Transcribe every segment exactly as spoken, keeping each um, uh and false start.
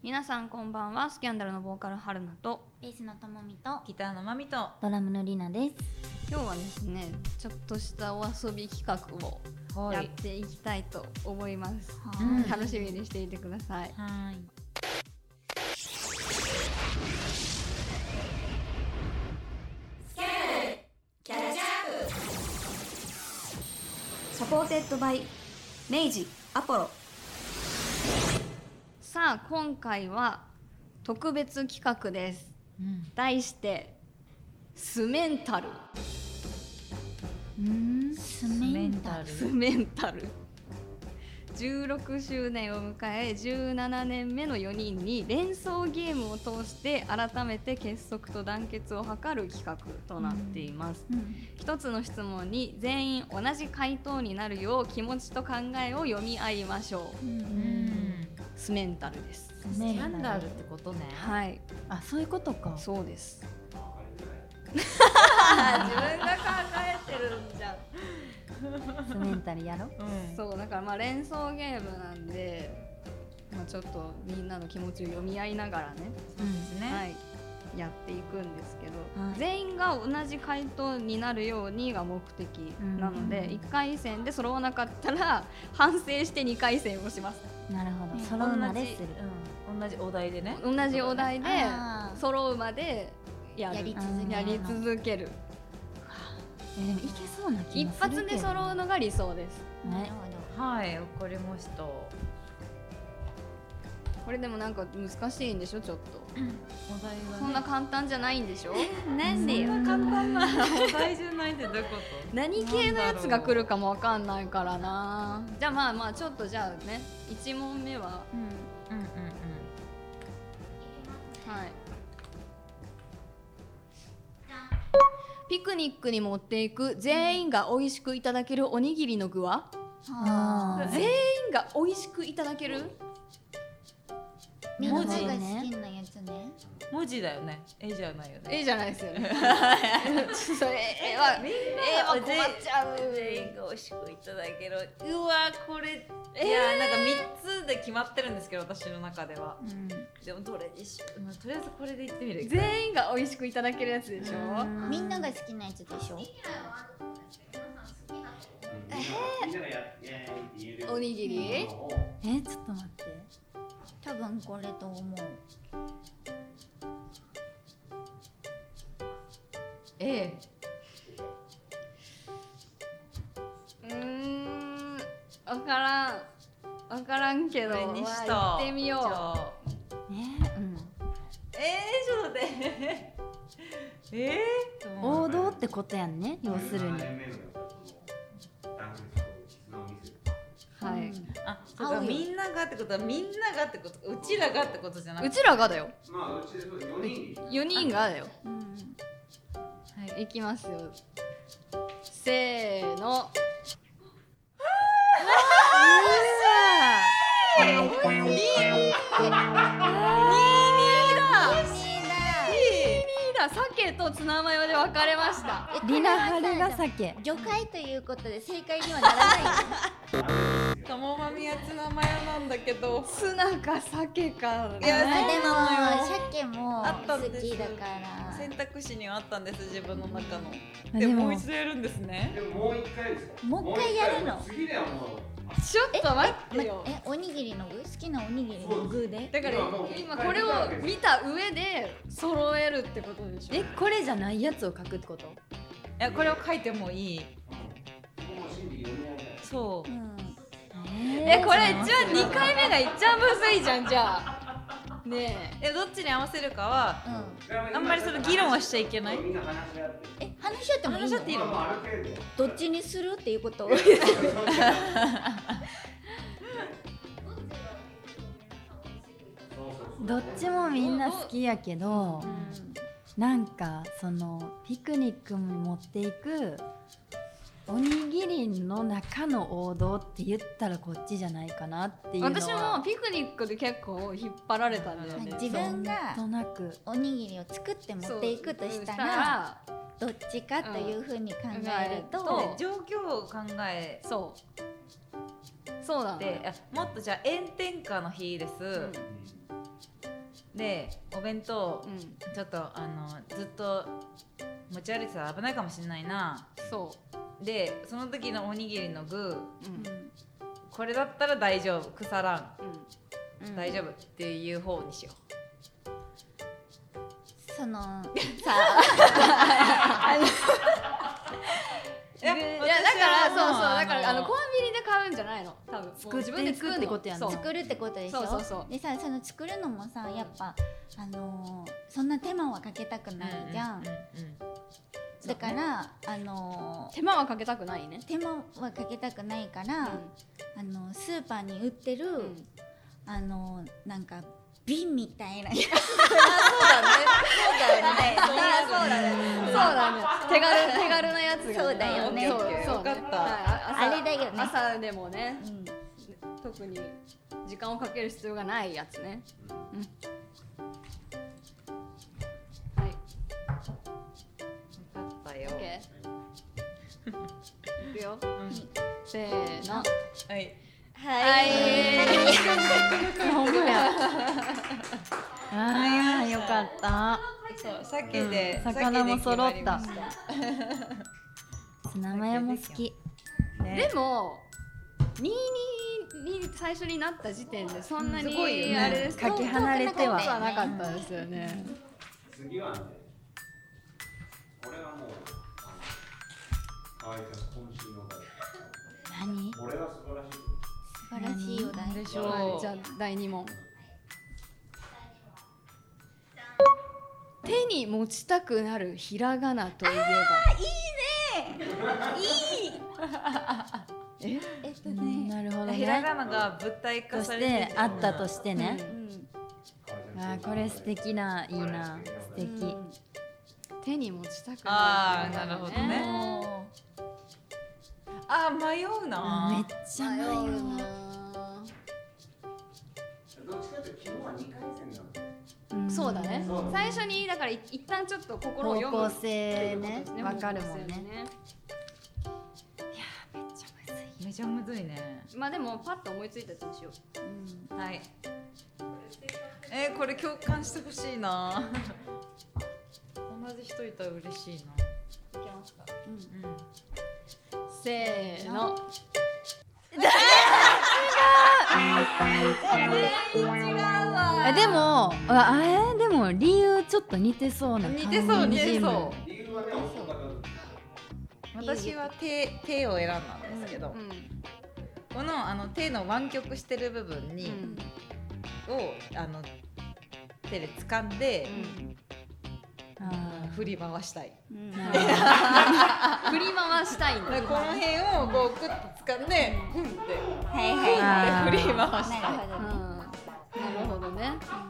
皆さんこんばんは。スキャンダルのボーカル春菜とベースのともみとギターのまみとドラムのりなです。 今日はですね、ちょっとしたお遊び企画をやっていきたいと思います。 はい、 楽しみにしていてください。 はい。 サポーテッドバイ明治アポロ。さあ今回は特別企画です、うん、題してスメンタル。 んスメンタルスメンタルじゅうろくしゅうねんを迎えじゅうななねんめのよにんに連想ゲームを通して改めて結束と団結を図る企画となっています、うんうん、一つの質問に全員同じ回答になるよう気持ちと考えを読み合いましょう、うんうん、スメンタルです。 スメンタルってことね。 はい。 あ、そういうことか。 そうです自分が考えてるんじゃんスメンタルやろ、 うん、そうだからまあ連想ゲームなんで、まあ、ちょっとみんなの気持ちを読み合いながらね、 そうですね、 はい、やっていくんですけど、 はい、 全員が同じ回答になるようにが目的なので、うん、いっかい戦で揃わなかったら反省してにかい戦をします。 なるほど、揃うまでする、 うん、同じお題でね、 同じお題で揃うまでやる、 やり続ける、 やり続ける。 えでもいけそうな気がするけど、 一発で揃うのが理想です、 ね、 はい、わかりました。これでもなんか難しいんでしょ、ちょっと、うん、 お題が、ね、 そんな簡単じゃないんでしょなんでよ、 そんな簡単なお題じゃないってどういうこと何系のやつが来るかもわかんないからな。じゃあまあまあちょっとじゃあね、いちもんめは、 うん、うんうんうん、 はい、ピクニックに持っていく全員が美味しくいただけるおにぎりの具は、 あ全員が美味しくいただける文字が好きなやつね。 文字だよね。絵じゃないよね。 絵じゃないですよねそれ絵は絵は困っちゃう。 全員が美味しくいただける。うわこれ、えー、いやなんかみっつで決まってるんですけど私の中では、うん、でもどれにしよう、まあ、とりあえずこれでいってみる。 全員が美味しくいただけるやつでしょ。 みんなが好きなやつでしょ。 えー、おにぎり、 えー、ちょっと待って、多分これと思う。 えうーん、わからんわからんけど、 これにした、 まあ、行ってみよう。 えー、うん、 えー、ちょっと待ってえー、王道ってことやんね、要するに。 はい、 あ、そうか、みんながってことはみんながってこと、うちらがってことじゃなくて、 うちらがだよ。 まあうちでそうよにんよにんがだよ、 うん、 はい、いきますよ、せーの。鮭とツナマヨで分かれました。 リナハルが鮭、魚介ということで正解にはならないたもまみやツナマヨなんだけど、 ツナか鮭か。 いや、 でも鮭もあったんです。 好きだから選択肢にはあったんです、自分の中の。でももう一度やるんですね。 でももう一回ですか。 もう一回やるの。 次ではもうちょっと待ってよ。 え、え、おにぎりの具、好きなおにぎりの具で。 だから今これを見た上で揃えるってことでしょ。 え、これじゃないやつを書くってこと？いや、これを書いてもいい。そう。うん、 えー、これ一応にかいめがいっちゃむずいじゃん。じゃあねえ、 え、どっちに合わせるかは、うん、あんまりその議論はしちゃいけない。 え、話し合ってもいいの？ 話し合っていいの？ どっちにするっていうことどっちもみんな好きやけど、うん、なんかそのピクニックに持っていくおにぎりの中の王道って言ったらこっちじゃないかなっていうのは。 私もピクニックで結構引っ張られたんだよね。 自分がおにぎりを作って持っていくとしたらどっちかというふうに考えると、 うん、状況を考え、 そうそうだね。 で、もっとじゃあ炎天下の日です、うん、 でお弁当、 うん、 ちょっとあのずっと持ち歩いてたら危ないかもしれないな。 そうでその時のおにぎりの具、 うんこれだったら大丈夫、腐らん、 うん、 大丈夫っていう方にしよう。 そのさあのいや、いやだからそうそうだからあのコンビニで買うんじゃないの、多分作っていくってことやんね。 作るってことでしょ。 そうそうそうでさ、その作るのもさ、やっぱあのー、そんな手間はかけたくないじゃん、うんうんうんうん、だから、あのー、 手間はかけたくないね。 手間はかけたくないから、うん、あのスーパーに売ってる、うん、あのー、なんか瓶みたいなそうだねそうだねそうだねそうだね手軽手軽なやつが、 そうだよね。 そう分かった、 あれだよね。 朝でもね、うん、特に時間をかける必要がないやつね、うん、はい分かったよ。 OK いくよ、 うん、 せーの、 はいはいほんまやあーよかった。 そう鮭で、 うん、魚も揃った。 ツナマヨも好き、 ね、でもにたいにに最初になった時点でそんなに、うん、すごいよね、あれですかけ離れてはなかったですよね。 次はね、これはもうあの、あいちゃん渾身の題。 何？ これは素晴らしい。 素晴らしいお題でしょう、 はい、じゃあだいに問。手に持ちたくなるひらがなといえば。 いいねいいええっとね、 うん、なるほどね。 ひらがなが物体化されててあったとしてね、 うん、 あこれ素敵な、いいな、素敵、うん、 手に持ちたくなる、 あーなるほどね。あー迷うな、 めっちゃ迷うな。 どっちかというと昨日はにかい戦なの。 うん、 そうだね。最初にだから一旦ちょっと心を読む方向性ね、わかるもんね。 ね、 いやめっちゃむずい。 めちゃむずいね。 まあでもパッと思いついたやつにしよう。うん、はい。えー、これ共感してほしいな。同じ人いたら嬉しいな。いけますか？うんうん。 せーの。 でもあえでも理由ちょっと似てそうな感じ。 似てそう似てそう。私は手手を選んだんですけど、うんうん、このあの手の湾曲してる部分に、うん、をあの手で掴んで、うん、あ振り回したい。うん、振り回したいんだ。 この辺をこうクッと掴んで、ふんって、 はいはいはい、振り回したい。 なるほどね。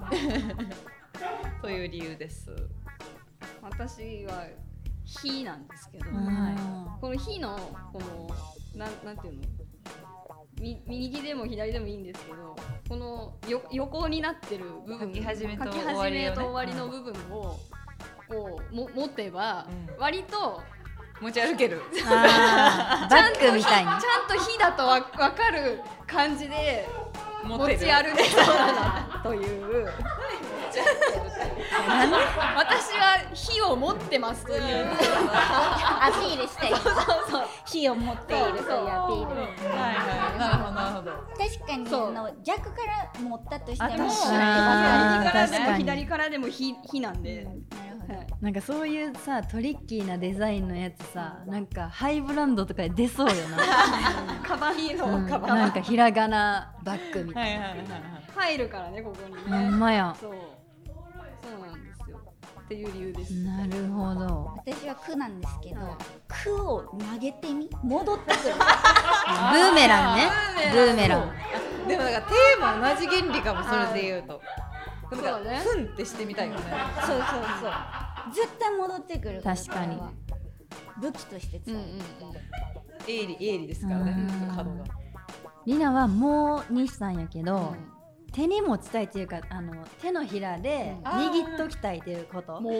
という理由です。 私は火なんですけど、 はい、 この火のこのなんなんていうの、み右でも左でもいいんですけど、このよ横になってる部分、 書き始めと終わり、ね、終わりの部分をこうも持てば、うん、割と持ち歩ける。 あバッグみたいにちゃんと火だとわ分かる感じで持ち歩けそうだなという。私は火を持ってますというアピールしたい。 そうそうそう、 火を持っているというアピール。 はいはい、なるほどなるほど。 確かにあの逆から持ったとしても、 左からでも左からでも火火なんで。 なんかそういうさトリッキーなデザインのやつさ、なんかハイブランドとかで出そうよな。 カバンの、 うん、なんかひらがなバッグみたいな。 はいはいはいはい、入るからねここにね。 ほんまや。 そうそうなんですよ。っていう理由です。 なるほど。 私は句なんですけど、句を投げてみ戻ってくる。ブーメランね。ブーメラン。 でもだからテーマ同じ原理かも、それで言うと。そうね。ふんってしてみたいよね。 そうそうそう。絶対戻ってくる。 確かに。 武器として使う。 鋭利鋭利ですからね。角が。 リナはもうにしたんやけど、手に持ちたいっていうか、あの手のひらで握っときたいっていうこと。もう、うん。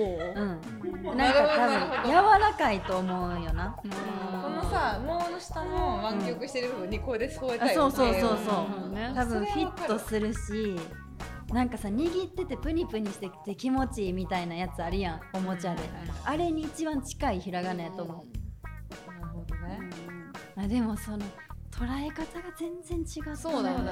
なんか多分柔らかいと思うよな。 このさ、もうの下の湾曲してる部分にこれで添えたい。 そうそうそうそう。多分フィットするし。 なんかさ握っててプニプニしてきて気持ちいいみたいなやつあるやんおもちゃで、あれに一番近いひらがなやと思う。 なるほどね。 あでもその捉え方が全然違った。 そうだよね。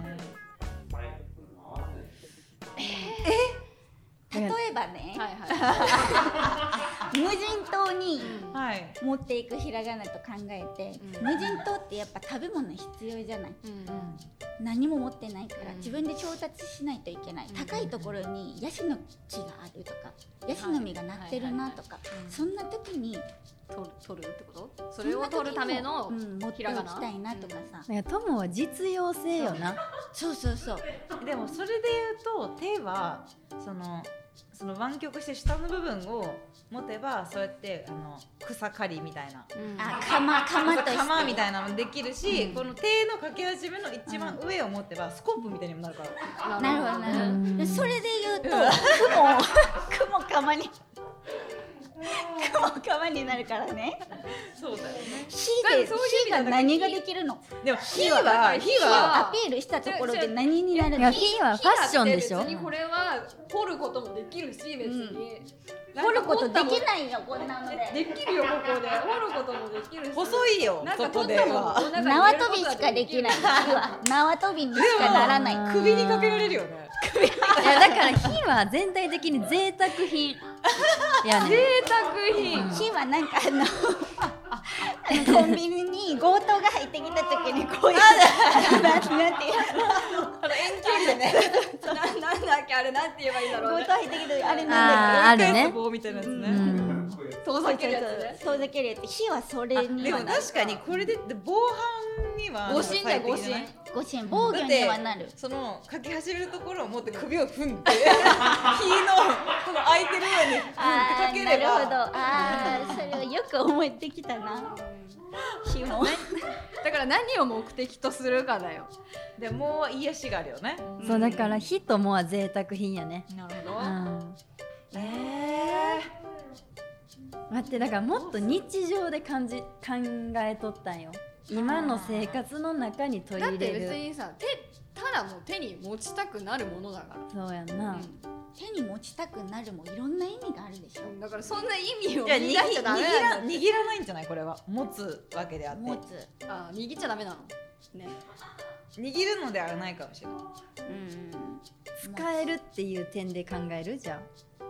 例えばね、 はいはい。 無人島にはい。 持っていくひらがなと考えて、 うん無人島ってやっぱ食べ物必要じゃない。 うん何も持ってないから、 うん自分で調達しないといけない、 うん高いところにヤシの木があるとか、ヤシの実がなってるなとか、 うんそんな時に取る取るってこと？それを取るためのうん、持っておひらがなきたいなとかさ、 なんか友は実用性よな。 そうそうそうでもそれで言うと手はそのその湾曲して下の部分を持てばそうやってあの草刈りみたいな。 うんあ、釜釜として釜みたいなのもできるし、 うんこの手のかけ始めの一番上を持ってばスコープみたいにもなるから。 なるほどなるほど、 うんでそれで言うと雲雲釜に雲釜になるからね。 そうだよね。 火でそういう意味火だが何ができるの？ でも火は火はアピールしたところで何になるいやの？ 火はファッションでしょ。 別にこれは掘ることもできるし別に、 掘ることできいないよこんなので。 できるよここで掘ることもできるし細いよなんかそこで取ったもんは。 中に入れる縄跳びしかできない。 ことは火は縄跳びにしかならない。 首にかけられるよね。 いやだから火は全体的に贅沢品やねん。 贅沢品、 火はなんかあのあのコンビニに強盗が入ってきた時にこういうなんなんていうあの遠距離でねななんだっけあれなんて言えばいいんだろうね強盗入ってきたあれあーなんだっあるね。 棒みたいなやつうね。 ん。 遠ざけるやつねけ？遠ざけるやつ。火はそれにでもはなる。 確かにこれでで防犯には誤信だよ誤信最適じゃないご神防御にはなる。 そのかき始めるところを持って首を踏んで火のこの空いてるように踏んであーかければなるほど。ああそれはよく思ってきたな。火も。 だから何を目的とするかだよでもう癒しがあるよね。 そうだから火ともは贅沢品やね。 なるほど、 うん。 え待ってだからもっと日常で感じ考えとったんよ。今の生活の中に取りだって入れる。 別にさ手ただもう手に持ちたくなるものだからそうやんな。 手に持ちたくなるもいろんな意味があるでしょ。 だからそんな意味をいや見出しちゃダメなんだって握らないんじゃないこれは持つわけであって持つ。 あ握っちゃダメなのね握るのではないかもしれない。 うん。 使えるっていう点で考えるじゃん。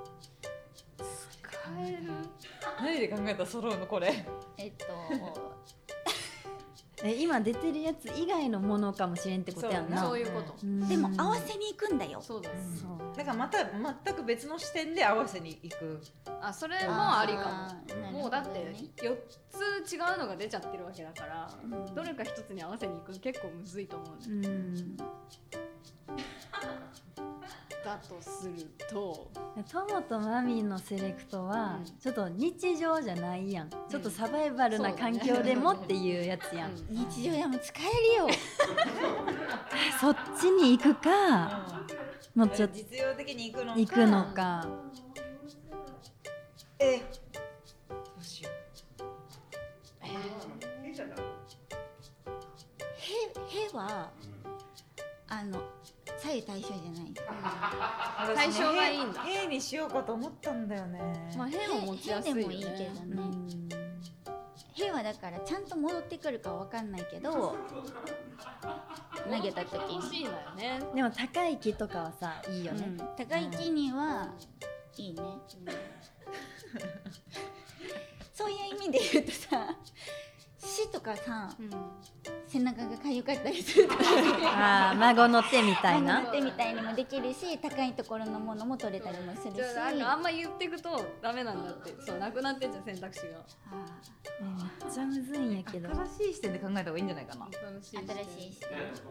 使える何で考えたら揃うのこれ。 えっとえ今出てるやつ以外のものかもしれんってことやんな。 そういうことうんでも合わせに行くんだよ。 そうだそうだからまた全く別の視点で合わせに行く。 あそれもありかあーなるほどねももうだってよっつ違うのが出ちゃってるわけだから、 うんどれか一つに合わせに行くの結構むずいと思ううね、 ん。 だとするとトモとマミのセレクトはうんちょっと日常じゃないやん、ちょっとサバイバルな環境でもっていうやつやん、 うん日常でも使えるよ。 そっちに行くかもうちょっと実用的に行くのか。 行くのか。 えどうしよへへはあの左右対称じゃない。 う。 対象がいいんだ兵にしようかと思ったんだよね。 まあ変を持ちやすいよねへでもいいけどうね。 んへはだからちゃんと戻ってくるかわかんないけど投げた時に、 欲しいんだよねでも高い木とかはさいいよね、 うん、高い木にはいいね。そういう意味で言うとさ、死とかさうん背中が痒かったりするとかああ孫の手みたいな。 守ってみたいにもできるし、高いところのものも取れたりもするし。 じゃあなんかあんま言っていくとダメなんだってそうなくなってんじゃん選択肢があえめっちゃむずいんやけど。 新しい視点で考えた方がいいんじゃないかな。 楽しいー新しい視点。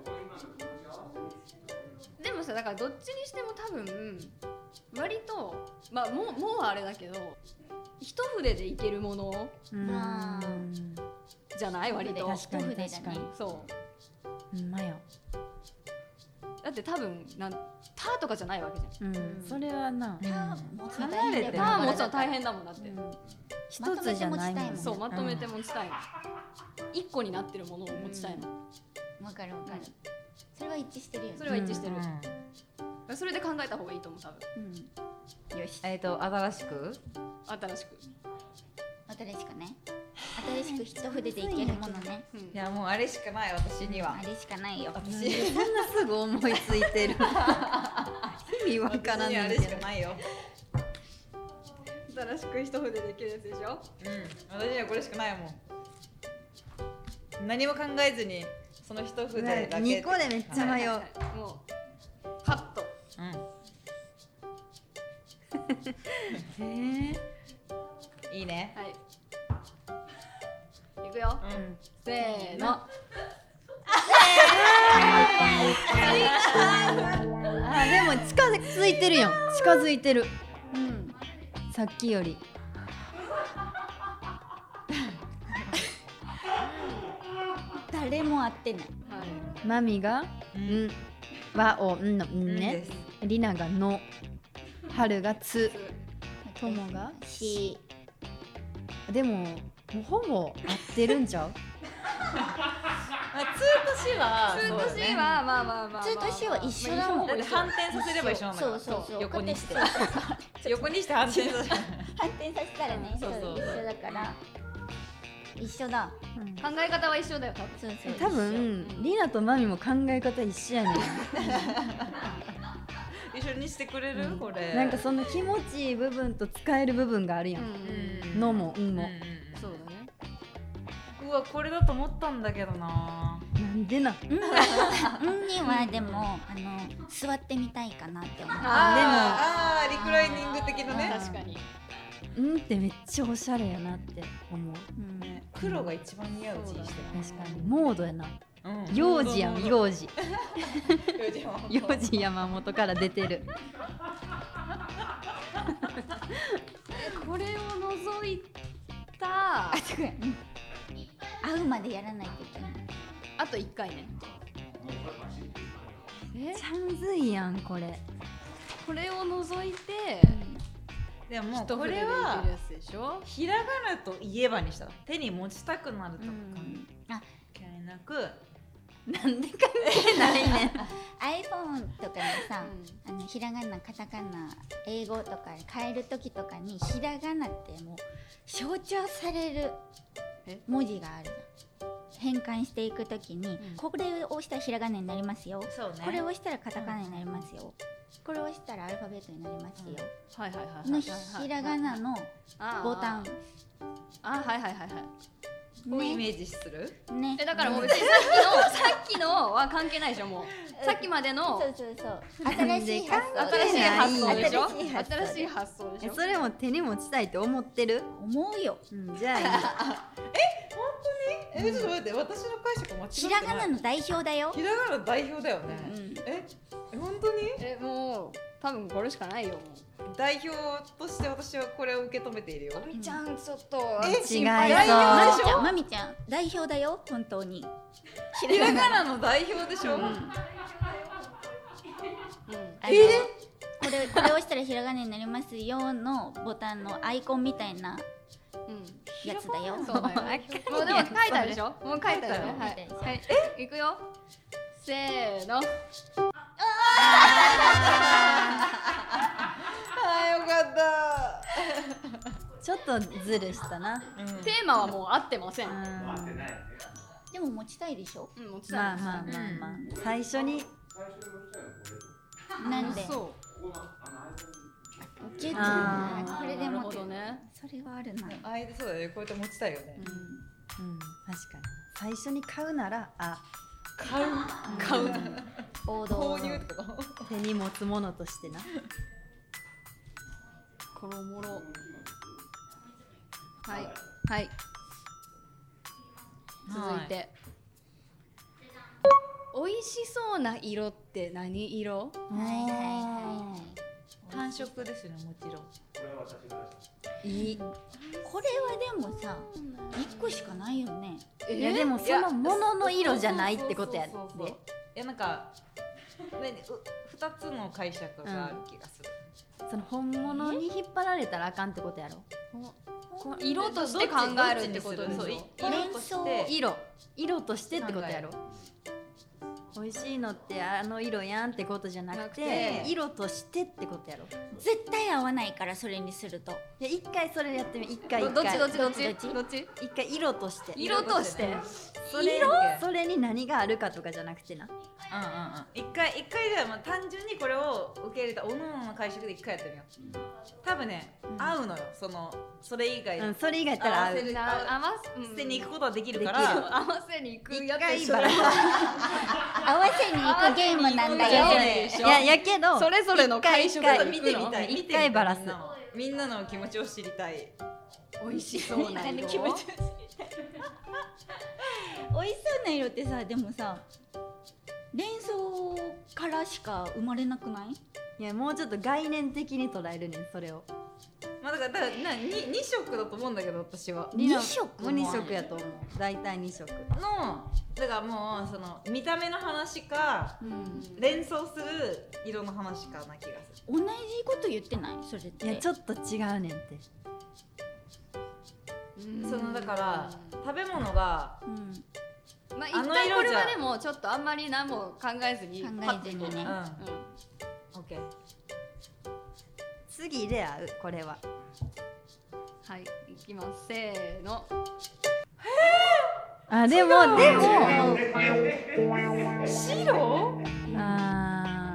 でもさだからどっちにしても多分割とまあもうもうあれだけど一筆でいけるものうんまあじゃない割と確かに一筆だね確かに。 そううんまよ。 だって多分なんターとかじゃないわけじゃんうんそれはな。 ターン持つの離大変だよれてるター持つの大変だもんだって、 うん一つじゃないもんね。 そうまとめて持ちたいの、一個になってるものを持ちたいの、 わかるわかる。それは一致してるよね。 それは一致してる、 うんそれで考えた方がいいと思う多分。 うん、よしえっと新しく新しく。 新しくね新しく一筆でいけるものね、 うんいやもうあれしかない私にはあれしかないよ。 私そんなすぐ思いついてる意味わから私にはあれないけどしかないよ新しく一筆できるやつでしょ。 うん私にはこれしかないもん何も考えずにその一筆だけにこでめっちゃ迷う、 はいはいはいもうパッと。 うんへえいいねはい。いくよ。 うんせーの。 あでも近づいてるやん近づいてるうんさっきより誰も合ってない。 はい。 マミがうんわおんのんうんねですりながのはるがつともがしでももうほぼ合ってるんちゃうあツーとシはツーとそうだね C はまあまあまあまあ。 ツーと C は一緒だもんだって反転させれば一緒なんだからそうそうそう横にしてそうそうそう横にして反転させる反転させたらね、 そうそうそう一緒だから一緒だ。 考え方は一緒だよ多分。 そうそう多分りなとマミも考え方一緒やねん一緒にしてくれる、 うんこれなんかその気持ちいい部分と使える部分があるやん、 うんのもんも、 うんそうだね。 うわこれだと思ったんだけどななんでなうんにはでもあの座ってみたいかなって思う。 あーあーリクライニング的なね確かに。 うんってめっちゃおしゃれやなって思ううんね黒が一番似合う字して確かにモードやなる、うん幼児やん幼児幼児も幼児山本から出てるこれを除いたあ、違う。うん会うまでやらないといけない。 あと一回ね。えちゃんずいやんこれこれを除いてでももうこ一筆でいけるれはやつでしょ。 ひらがなと言えばにしたら手に持ちたくなるとかうんあ、 関係なくなんで関係ないねん iPhone とかでさ、あのひらがな、カタカナ、英語とか変えるときとかにひらがなってもう象徴されるえ文字があるじゃん。変換していくときに、 んこれを押したらひらがなになりますよ。 そうねこれを押したらカタカナになりますよ。これを押したらアルファベットになりますよ。 はいはいはいはい。 のひらがなのボタンあーはいはいはいはい。 ねこうイメージするね。 えだからもう別にさっきのさっきのは関係ないでしょもう。さっきまでのそうそうそう。新しい発想。 新しい発想でしょ。 新しい発想新しい発想でしょ。 えそれも手に持ちたいって思ってる思うよ。 うんじゃあいいえちょっと待って私の解釈間違ってひないらがなの代表だよ。 ひらがな代表だよね、 うんえ本当にえもう多分これしかないよも代表として私はこれを受け止めているよう。みちゃんちょっとえ違い代そう表でしょまみちゃん、まみちゃん、代表だよ、本当に。 ひらがなの代表でしょ、 うんうんあのえこれこれを押したらひらがなになりますよのボタンのアイコンみたいなうんやつだよ。 そうだよね。もうでも書いてあるでしょ。もう書いてあるね。はい書いてあるはい。えいくよ。せーの。 あーよかったちょっとズルしたなうんテーマはもう合ってません。 ううんんでも持ちたいでしょ。 ん、もちろん。 まあまあまあまあ最初になんで。 そギュッあーとこれう。なるほで持ってる。 どね。 それはあるな。 あえてそうだよねこうやって持ちたいよね、 うん確かに最初に買うならあ買う買う王道購入ってこと手に持つものとしてなこれおもろ。はいはい。続いて。美味しそうな色って何色？ はいはいは繁殖ですよねもちろんいいこれはでもさ、一個しかないよね。 いやでもそのものの色じゃないってことやでそうそうそうそういやなんかねう二つの解釈がある気がする、 その本物に引っ張られたらあかんってことやろこ色として考えるってことでしょ。 そうい色として色色としてってことやろ美美味しいのってあの色やんってことじゃなくて、 なくて色としてってことやろ。 絶対合わないからそれにすると。 いや一回それやってみ、一回一どっち回どっちどっちどっちどっち一回色として色としてそれ色それに何があるかとかじゃなくてな。 うんうんうん一回一回ではまあ単純にこれを受け入れたおのおのの会食で一回やってみよう。多分ね、 うん合うのよ。そのそれ以外うん、 でそれ以外やったら合う。 合わせるな合わせ捨てに行くことはできるかできら合わせに行くやつ一回一緒バラす。 合わせに行くゲームなんだ合わせよ。 に行くいややけどそれぞれの会食一回ちょっと見てみたい。見て一みたい回バラすみんなのみんなの気持ちを知りたい。 美味しそうな色気持ちを知りたい。美味しそうな色ってさ、でもさ連想からしか生まれなくない？ いやもうちょっと概念的に捉えるねんそれを。 まあだからだからなに二色だと思うんだけど私は。 二色もあるもう二色やと思う。大体二色。 のだからもうその見た目の話かうん連想する色の話かな気がする。 同じこと言ってない？それって。 いやちょっと違うねんって。 うんそのだから食べ物がうん、 まあ一あの回これ色じゃはでもちょっとあんまり何も考えずに考えずにね。 うんうんオッケー。 次で合うこれは。 はいいきますせーのあでもでも白？ あ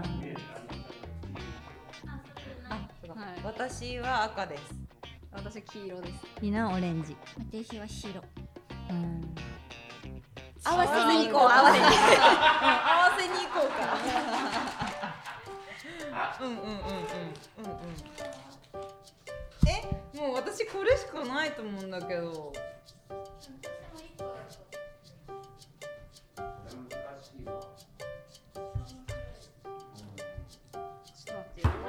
あ、そうかはい私は赤です。 私黄色ですーみんなオレンジ。 私は白。 うん合わせに行こう。 合わせに合わせに。 合わせに行こうか。うんうんうんうんうんうん。え、もう私これしかないと思うんだけど。 難しいわ。 ちょっと待ってよ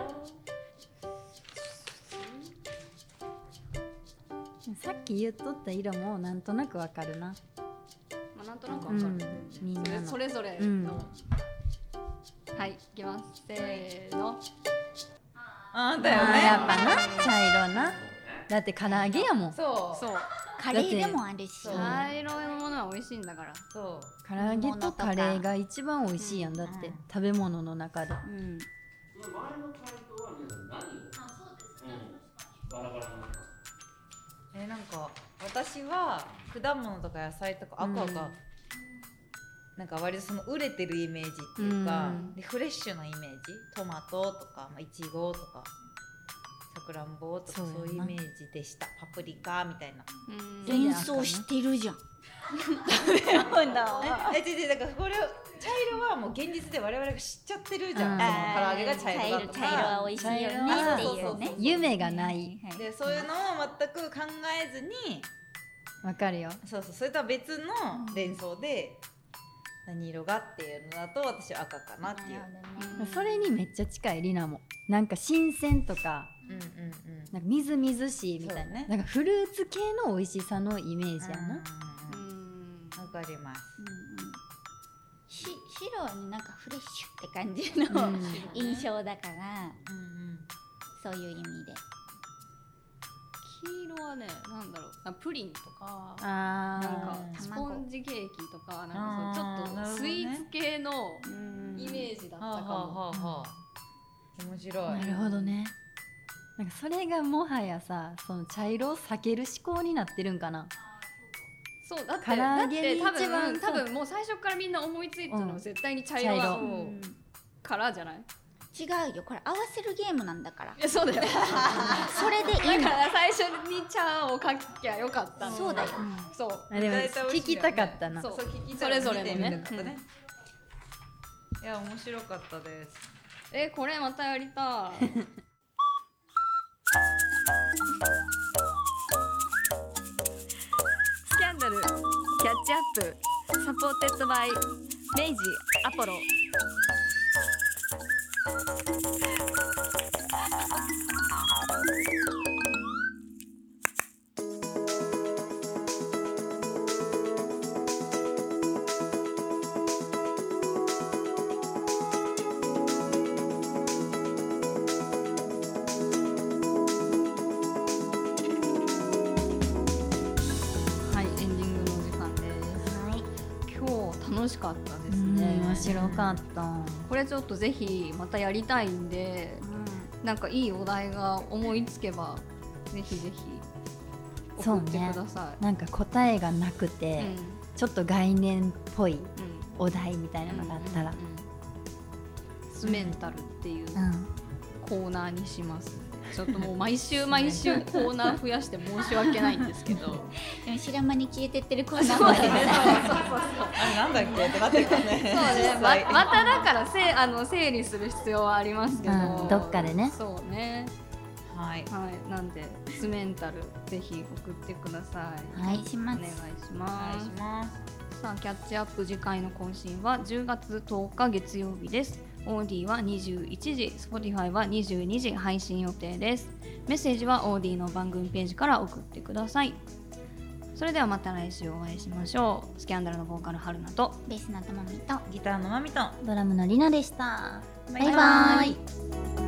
さっき言っとった色もなんとなくわかるな。 まあなんとなくわかるうんみんなのそれそれぞれうんのはいいきますせーのあんだよあーやっね。 ぱな茶色な。だって唐揚げやもん。 そうそうカレーでもあるし。 そう茶色のものは美味しいんだからそう。 唐揚げとカレーが一番美味しいやんだって、 うん食べ物の中で。 うん。 その前の回答は皆さん何を？うん。バラバラなのか。 えなんか私は果物とか野菜とか赤が、 うんなんか割とその売れてるイメージっていうか、 うんでフレッシュなイメージ、トマトとか、まあ、いちごとかさくらんぼとかそうやなそういうイメージでした。パプリカみたいな。 うん連想してるじゃん。 え違う違うだからこれを茶色はもう現実で我々が知っちゃってるじゃん、 うんその唐揚げが茶色だと茶色は美味しいよねっていう茶色はそうそうねそう。 夢がない。 はいでそういうのを全く考えずにわかるよ。 そうそうそれとは別の連想で何色がっていうのだと私は赤かなっていう。 うんそれにめっちゃ近いりなも。なんか新鮮とか、 うんうんうん。 なんかみずみずしいみたいな、 そうねなんかフルーツ系の美味しさのイメージやな。 ううんんわかります。 うんうんし白はねなんかフレッシュって感じの、 うん印象だからうんうん。 そういう意味で。 黄色はねなんだろうあプリンとかあなんーかスポンジケーキとかなんかそうあーちょっとスイーツ系のうんイメージだったかはあはあも。 はあはあ。面白い。 なるほどね。なんかそれがもはやさ、その茶色を避ける思考になってるんかな。 そうだって唐だっ揚げにて多一番分多分もう最初からみんな思いついたのうんは絶対に茶色は茶色うんからじゃない？ 違うよこれ合わせるゲームなんだからいやそうだよ。 それでいいのだから最初に茶をかきゃよかったの。 そうだよそう。 あでも大体美味しいよね聞きたかったな。 そうそう聞きそれぞれのね見てみたかったね。いや面白かったです。 えこれまたやりたい。スキャンダルキャッチアップサポーテッドバイ明治アポロ。はいエンディングのお時間です。 はい今日楽しかったですうんね。 面白かった。 これちょっとぜひまたやりたいんで、うん、なんかいいお題が思いつけばぜひぜひ送ってください。 ね、なんか答えがなくて、うん、ちょっと概念っぽいお題みたいなのがあったら、うんうんうん、スメンタルっていうコーナーにします。ちょっともう毎週毎週コーナー増やして申し訳ないんですけどでも白間に消えてってるコーナーもあります。 あれなんだっけってなってるからね。そうね、ま, まただからせあの整理する必要はありますけど、 うん、どっかでね。 そうね。 はい、 はい、なんでスメンタルぜひ送ってください。 お願いします。 お願いします。 お願いします。 さあキャッチアップ次回の更新はじゅうがつとおか月曜日です。オーディはにじゅういちじ、Spotify はにじゅうにじ配信予定です。メッセージはオーディの番組ページから送ってください。それではまた来週お会いしましょう。スキャンダルのボーカル春菜とベースのともみとギターのまみとドラムのりなでした。 バイバイ。